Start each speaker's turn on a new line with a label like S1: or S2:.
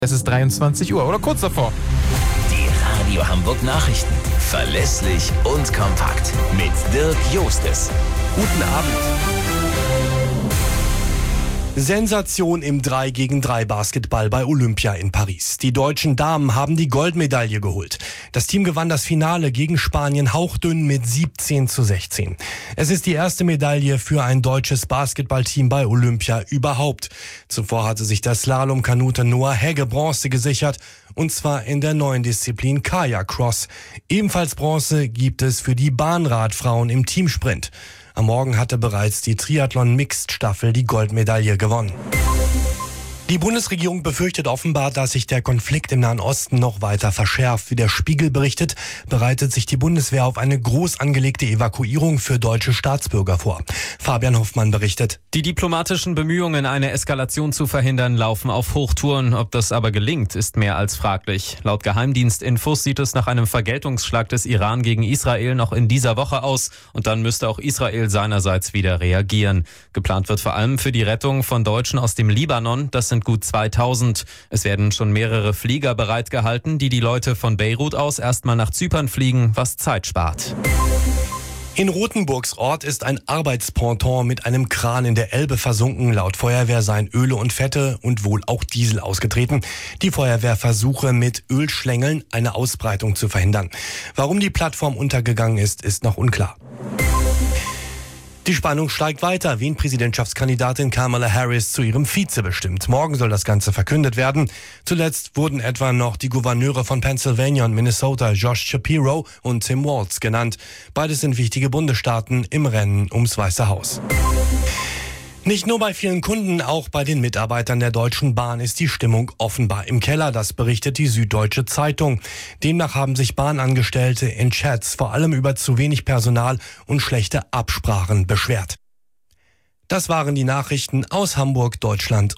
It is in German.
S1: Es ist 23 Uhr oder kurz davor.
S2: Die Radio Hamburg Nachrichten. Verlässlich und kompakt. Mit Dirk Jostes.
S3: Guten Abend. Sensation im 3-gegen-3 Basketball bei Olympia in Paris. Die deutschen Damen haben die Goldmedaille geholt. Das Team gewann das Finale gegen Spanien hauchdünn mit 17:16. Es ist die erste Medaille für ein deutsches Basketballteam bei Olympia überhaupt. Zuvor hatte sich der Slalom-Kanute Noah Hegge Bronze gesichert, und zwar in der neuen Disziplin Kajak Cross. Ebenfalls Bronze gibt es für die Bahnradfrauen im Teamsprint. Am Morgen hatte bereits die Triathlon-Mixed-Staffel die Goldmedaille gewonnen. Die Bundesregierung befürchtet offenbar, dass sich der Konflikt im Nahen Osten noch weiter verschärft. Wie der Spiegel berichtet, bereitet sich die Bundeswehr auf eine groß angelegte Evakuierung für deutsche Staatsbürger vor. Fabian Hoffmann berichtet.
S4: Die diplomatischen Bemühungen, eine Eskalation zu verhindern, laufen auf Hochtouren. Ob das aber gelingt, ist mehr als fraglich. Laut Geheimdienstinfos sieht es nach einem Vergeltungsschlag des Iran gegen Israel noch in dieser Woche aus. Und dann müsste auch Israel seinerseits wieder reagieren. Geplant wird vor allem für die Rettung von Deutschen aus dem Libanon. Das sind gut 2000. Es werden schon mehrere Flieger bereitgehalten, die Leute von Beirut aus erstmal nach Zypern fliegen, was Zeit spart.
S3: In Rothenburgs Ort ist ein Arbeitsponton mit einem Kran in der Elbe versunken. Laut Feuerwehr seien Öle und Fette und wohl auch Diesel ausgetreten. Die Feuerwehr versuche mit Ölschlängeln eine Ausbreitung zu verhindern. Warum die Plattform untergegangen ist, ist noch unklar. Die Spannung steigt weiter. Wen Präsidentschaftskandidatin Kamala Harris zu ihrem Vize bestimmt. Morgen soll das Ganze verkündet werden. Zuletzt wurden etwa noch die Gouverneure von Pennsylvania und Minnesota, Josh Shapiro und Tim Walz, genannt. Beides sind wichtige Bundesstaaten im Rennen ums Weiße Haus. Nicht nur bei vielen Kunden, auch bei den Mitarbeitern der Deutschen Bahn ist die Stimmung offenbar im Keller. Das berichtet die Süddeutsche Zeitung. Demnach haben sich Bahnangestellte in Chats vor allem über zu wenig Personal und schlechte Absprachen beschwert. Das waren die Nachrichten aus Hamburg, Deutschland